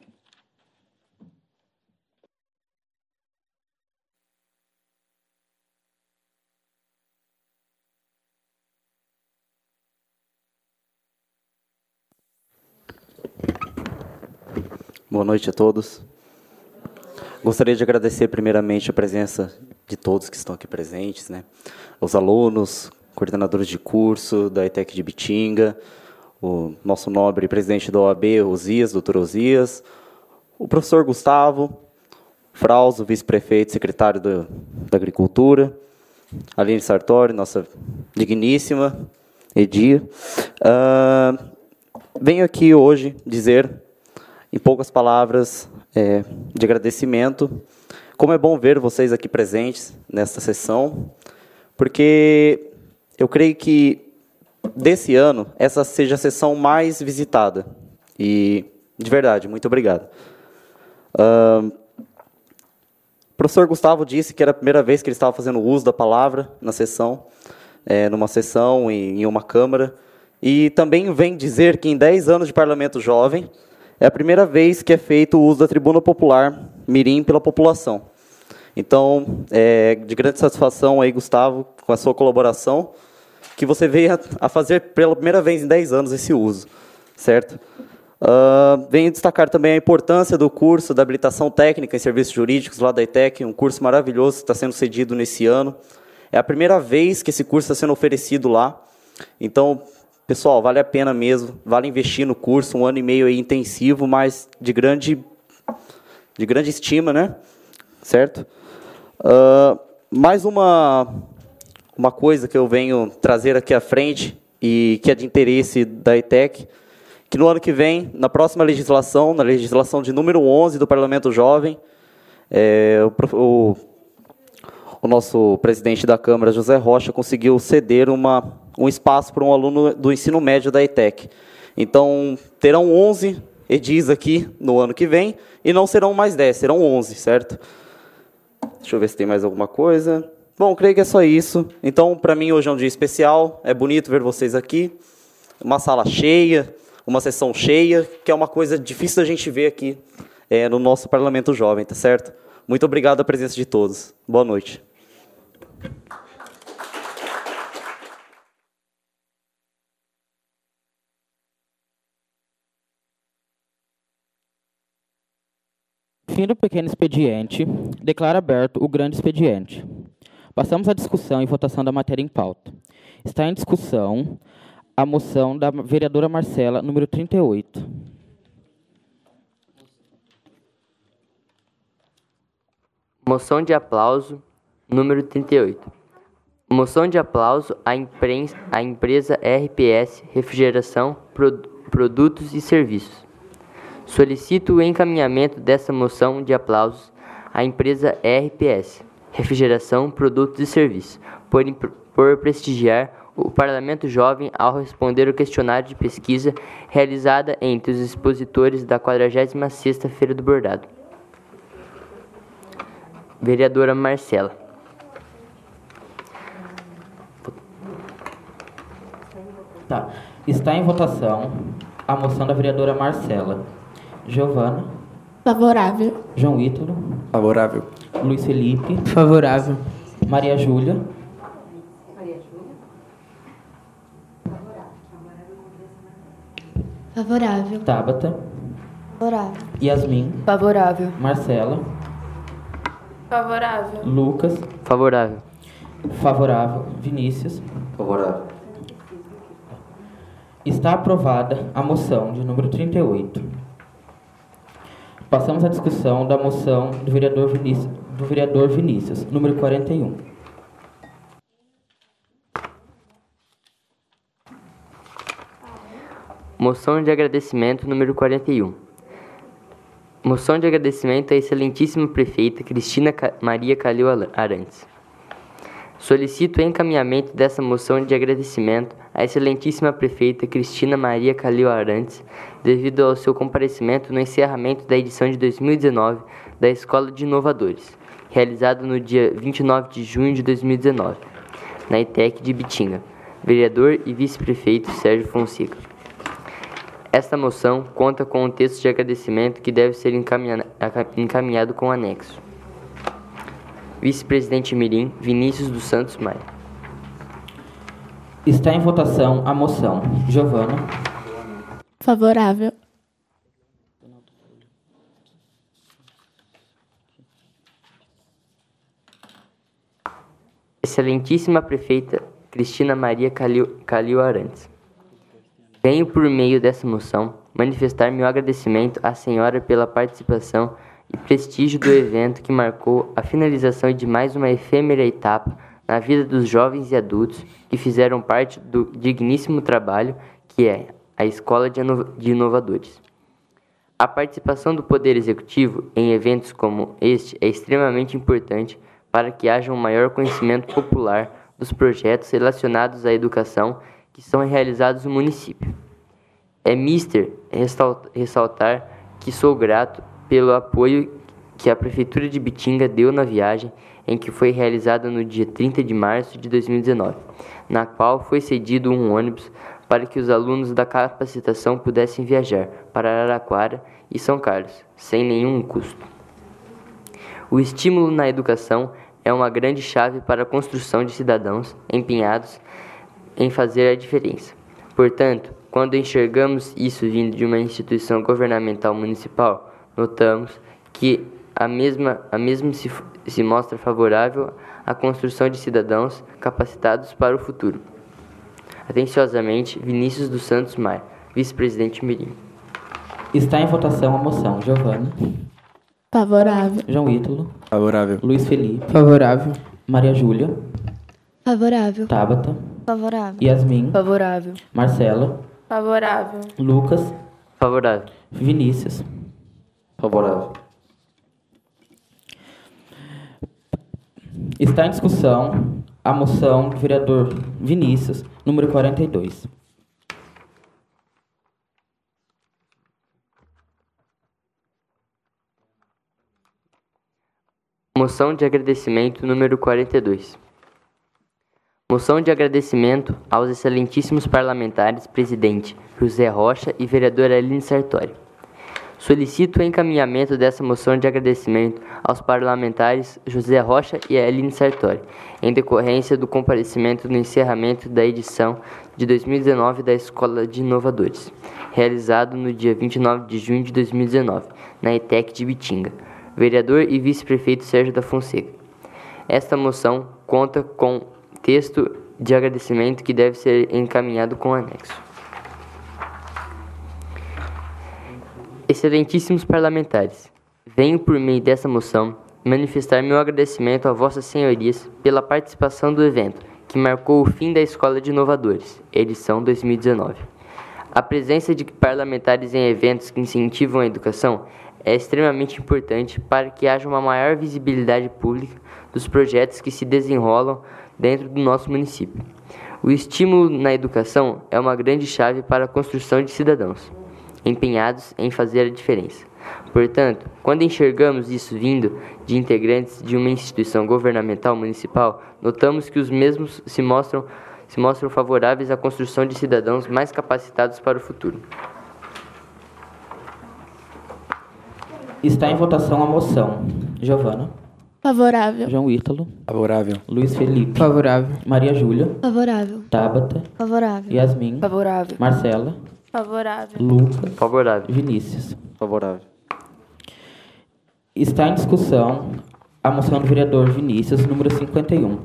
Boa noite a todos. Gostaria de agradecer primeiramente a presença de todos que estão aqui presentes, né? Os alunos, coordenadores de curso da ETEC de Ibitinga, o nosso nobre presidente da O A B, Osias, doutor Osias, o professor Gustavo, Frauso, vice-prefeito, secretário do, da Agricultura, Aline Sartori, nossa digníssima Edir. Uh, venho aqui hoje dizer, em poucas palavras, é, de agradecimento, como é bom ver vocês aqui presentes nesta sessão, porque eu creio que desse ano, essa seja a sessão mais visitada. E, de verdade, muito obrigado. Uh, o professor Gustavo disse que era a primeira vez que ele estava fazendo uso da palavra na sessão, é, numa sessão, em, em uma Câmara. E também vem dizer que em dez anos de Parlamento Jovem, é a primeira vez que é feito o uso da tribuna popular mirim pela população. Então, é de grande satisfação aí, Gustavo, com a sua colaboração, que você veio a fazer pela primeira vez em dez anos esse uso, certo? Uh, venho destacar também a importância do curso da habilitação técnica em serviços jurídicos lá da ETEC, um curso maravilhoso que está sendo cedido nesse ano. É a primeira vez que esse curso está sendo oferecido lá. Então, pessoal, vale a pena mesmo, vale investir no curso, um ano e meio aí intensivo, mas de grande, de grande estima, né? Certo? Uh, mais uma... Uma coisa que eu venho trazer aqui à frente e que é de interesse da ETEC, que no ano que vem, na próxima legislação, na legislação de número onze do Parlamento Jovem, é, o, o, o nosso presidente da Câmara, José Rocha, conseguiu ceder uma, um espaço para um aluno do ensino médio da ETEC. Então, terão onze edis aqui no ano que vem, e não serão mais dez, serão onze, certo? Deixa eu ver se tem mais alguma coisa. Bom, creio que é só isso. Então, para mim, hoje é um dia especial. É bonito ver vocês aqui. Uma sala cheia, uma sessão cheia, que é uma coisa difícil da gente ver aqui é, no nosso Parlamento Jovem, tá certo? Muito obrigado à presença de todos. Boa noite. Fim do pequeno expediente. Declaro aberto o grande expediente. Passamos à discussão e votação da matéria em pauta. Está em discussão a moção da vereadora Marcela, número trinta e oito. Moção de aplauso, número trinta e oito. Moção de aplauso à, imprensa, à empresa R P S Refrigeração, Produtos e Serviços. Solicito o encaminhamento dessa moção de aplausos à empresa R P S Refrigeração, Produtos e Serviços, por, por prestigiar o Parlamento Jovem ao responder o questionário de pesquisa realizada entre os expositores da quadragésima sexta Feira do Bordado. Vereadora Marcela. Tá. Está em votação a moção da vereadora Marcela. Giovana. Favorável. João Ítalo. Favorável. Luiz Felipe. Favorável. Maria Júlia. Favorável. Tabata. Favorável. Yasmin. Favorável. Marcela. Favorável. Lucas. Favorável. Favorável. Vinícius. Favorável. Está aprovada a moção de número trinta e oito. Passamos à discussão da moção do vereador Vinícius, do vereador Vinícius, número quarenta e um. Moção de agradecimento número quarenta e um. Moção de agradecimento à excelentíssima prefeita Cristina Ca- Maria Calil Arantes. Solicito o encaminhamento dessa moção de agradecimento à excelentíssima prefeita Cristina Maria Calil Arantes, devido ao seu comparecimento no encerramento da edição de dois mil e dezenove da Escola de Inovadores, realizado no dia vinte e nove de junho de dois mil e dezenove, na I T E C de Bitinga. Vereador e vice-prefeito Sérgio Fonseca. Esta moção conta com um texto de agradecimento que deve ser encaminha- encaminhado com anexo. Vice-presidente Mirim, Vinícius dos Santos Maia. Está em votação a moção. Giovana. Favorável. Excelentíssima prefeita Cristina Maria Calil, Calil Arantes. Venho, por meio dessa moção, manifestar meu agradecimento à senhora pela participação e prestígio do evento que marcou a finalização de mais uma efêmera etapa na vida dos jovens e adultos que fizeram parte do digníssimo trabalho que é a Escola de Inova- de Inovadores. A participação do Poder Executivo em eventos como este é extremamente importante para que haja um maior conhecimento popular dos projetos relacionados à educação que são realizados no município. É mister ressal- ressaltar que sou grato pelo apoio que a Prefeitura de Bitinga deu na viagem em que foi realizada no dia trinta de março de dois mil e dezenove, na qual foi cedido um ônibus para que os alunos da capacitação pudessem viajar para Araraquara e São Carlos, sem nenhum custo. O estímulo na educação é uma grande chave para a construção de cidadãos empenhados em fazer a diferença. Portanto, quando enxergamos isso vindo de uma instituição governamental municipal, notamos que a mesma, a mesma se, se mostra favorável à construção de cidadãos capacitados para o futuro. Atenciosamente, Vinícius dos Santos Maia, vice-presidente Mirim. Está em votação a moção. Giovana. Favorável. João Ítalo. Favorável. Luiz Felipe. Favorável. Maria Júlia. Favorável. Tabata. Favorável. Yasmin. Favorável. Marcela. Favorável. Lucas. Favorável. Vinícius. Favorável. Está em discussão a moção do vereador Vinícius, número quarenta e dois. Moção de agradecimento número quarenta e dois. Moção de agradecimento aos excelentíssimos parlamentares, presidente José Rocha e vereadora Aline Sartori. Solicito o encaminhamento dessa moção de agradecimento aos parlamentares José Rocha e Aline Sartori, em decorrência do comparecimento no encerramento da edição de dois mil e dezenove da Escola de Inovadores, realizado no dia vinte e nove de junho de dois mil e dezenove, na I T E C de Bitinga. Vereador e vice-prefeito Sérgio da Fonseca. Esta moção conta com texto de agradecimento que deve ser encaminhado com anexo. Excelentíssimos parlamentares, venho por meio dessa moção manifestar meu agradecimento a vossas senhorias pela participação do evento, que marcou o fim da Escola de Inovadores, edição dois mil e dezenove. A presença de parlamentares em eventos que incentivam a educação é extremamente importante para que haja uma maior visibilidade pública dos projetos que se desenrolam dentro do nosso município. O estímulo na educação é uma grande chave para a construção de cidadãos empenhados em fazer a diferença. Portanto, quando enxergamos isso vindo de integrantes de uma instituição governamental municipal, notamos que os mesmos se mostram, se mostram favoráveis à construção de cidadãos mais capacitados para o futuro. Está em votação a moção. Giovana. Favorável. João Ítalo. Favorável. Luiz Felipe. Favorável. Maria Júlia. Favorável. Tabata. Favorável. Yasmin. Favorável. Marcela. Favorável. Lucas. Favorável. Vinícius. Favorável. Está em discussão a moção do vereador Vinícius, número cinquenta e um.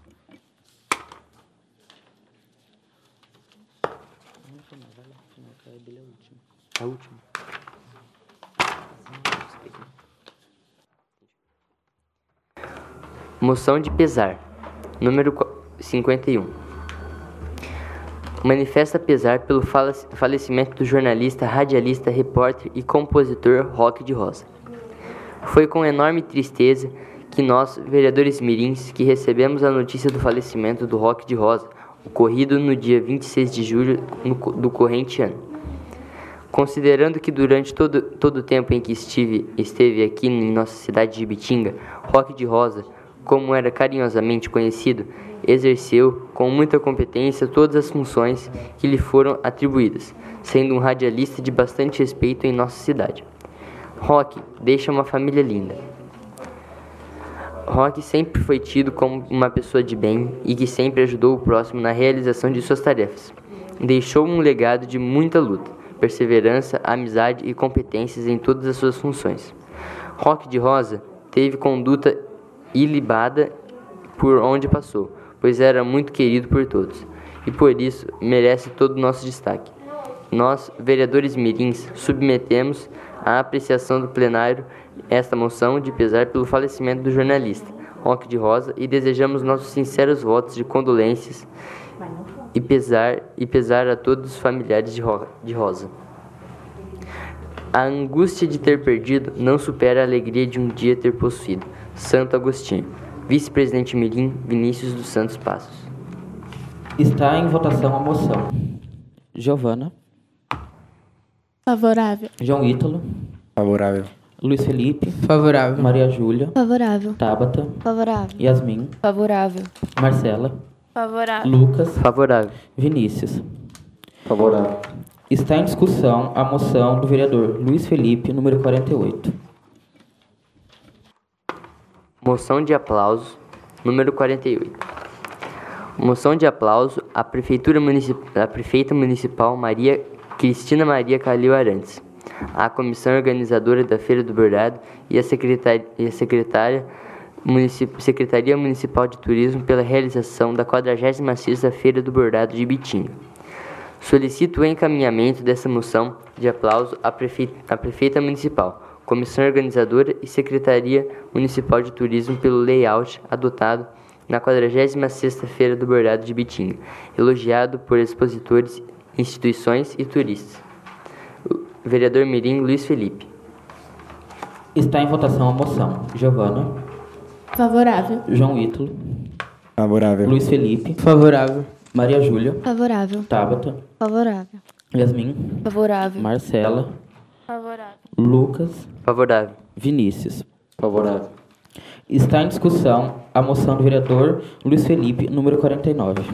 A última. Moção de pesar, número cinquenta e um. Manifesta pesar pelo falecimento do jornalista, radialista, repórter e compositor Roque de Rosa. Foi com enorme tristeza que nós, vereadores mirins, que recebemos a notícia do falecimento do Roque de Rosa, ocorrido no dia vinte e seis de julho do corrente ano. Considerando que durante todo, todo o tempo em que estive, esteve aqui em nossa cidade de Ibitinga, Roque de Rosa, como era carinhosamente conhecido, exerceu com muita competência todas as funções que lhe foram atribuídas, sendo um radialista de bastante respeito em nossa cidade. Roque deixa uma família linda. Roque sempre foi tido como uma pessoa de bem e que sempre ajudou o próximo na realização de suas tarefas. Deixou um legado de muita luta, perseverança, amizade e competências em todas as suas funções. Roque de Rosa teve conduta ilibada por onde passou, pois era muito querido por todos, e por isso merece todo o nosso destaque. Nós, vereadores mirins, submetemos à apreciação do plenário esta moção de pesar pelo falecimento do jornalista Roque de Rosa e desejamos nossos sinceros votos de condolências e pesar, e pesar a todos os familiares de, Ro, de Rosa. A angústia de ter perdido não supera a alegria de um dia ter possuído. Santo Agostinho. Vice-presidente mirim, Vinícius dos Santos Passos. Está em votação a moção. Giovana. Favorável. João Ítalo. Favorável. Luiz Felipe. Favorável. Maria Júlia. Favorável. Tabata. Favorável. Yasmin. Favorável. Marcela. Favorável. Lucas. Favorável. Vinícius. Favorável. Está em discussão a moção do vereador Luiz Felipe, número quarenta e oito. Moção de aplauso, número quarenta e oito. Moção de aplauso à Prefeitura Municip... à Prefeita Municipal Maria Cristina Maria Calil Arantes, à Comissão Organizadora da Feira do Bordado e à Secretária, e à Secretária Municip... Secretaria Municipal de Turismo pela realização da quadragésima sexta Feira do Bordado de Ibitinga. Solicito o encaminhamento dessa moção de aplauso à, Prefe... à Prefeita Municipal, Comissão Organizadora e Secretaria Municipal de Turismo pelo layout adotado na quadragésima sexta Feira do Bordado de Ibitinga, elogiado por expositores, instituições e turistas. O vereador mirim Luiz Felipe. Está em votação a moção. Giovana. Favorável. João Ítalo. Favorável. Luiz Felipe. Favorável. Maria Júlia. Favorável. Tabata. Favorável. Yasmin. Favorável. Marcela. Favorável. Lucas. Favorável. Vinícius. Favorável. Está em discussão a moção do vereador Luiz Felipe, número quarenta e nove.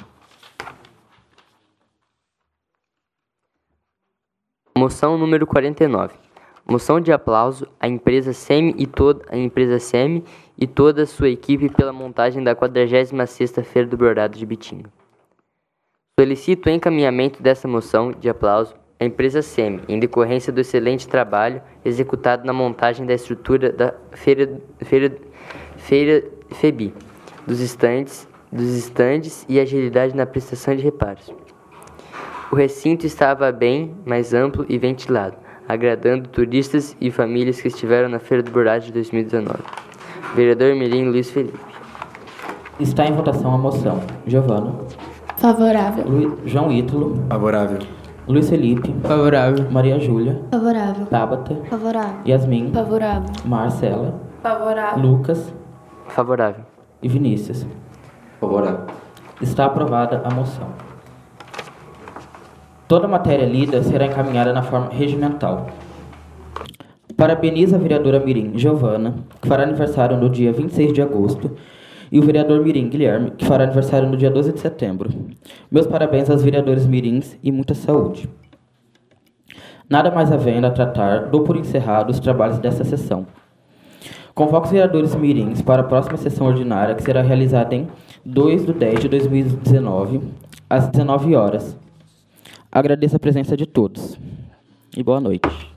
Moção número quarenta e nove. Moção de aplauso à empresa SEMI e toda a empresa SEMI e toda a sua equipe pela montagem da quadragésima sexta Feira do Bordado de Ibitinga. Solicito o encaminhamento dessa moção de aplauso à empresa SEMI, em decorrência do excelente trabalho executado na montagem da estrutura da Feira, feira, feira FEBI, dos estandes, dos estandes e agilidade na prestação de reparos. O recinto estava bem mais amplo e ventilado, agradando turistas e famílias que estiveram na Feira do Bordado de dois mil e dezenove. Vereador mirim Luiz Felipe. Está em votação a moção. Giovana. Favorável. Lu... João Ítalo. Favorável. Luiz Felipe. Favorável. Maria Júlia. Favorável. Tabata. Favorável. Yasmin. Favorável. Marcela. Favorável. Lucas. Favorável. E Vinícius. Favorável. Está aprovada a moção. Toda matéria lida será encaminhada na forma regimental. Parabeniza a vereadora mirim Giovana, que fará aniversário no dia vinte e seis de agosto, e o vereador mirim Guilherme, que fará aniversário no dia doze de setembro. Meus parabéns aos vereadores mirins e muita saúde. Nada mais havendo a tratar, dou por encerrado os trabalhos desta sessão. Convoco os vereadores mirins para a próxima sessão ordinária, que será realizada em dois de dez de dois mil e dezenove, às dezenove horas. Agradeço a presença de todos. E boa noite.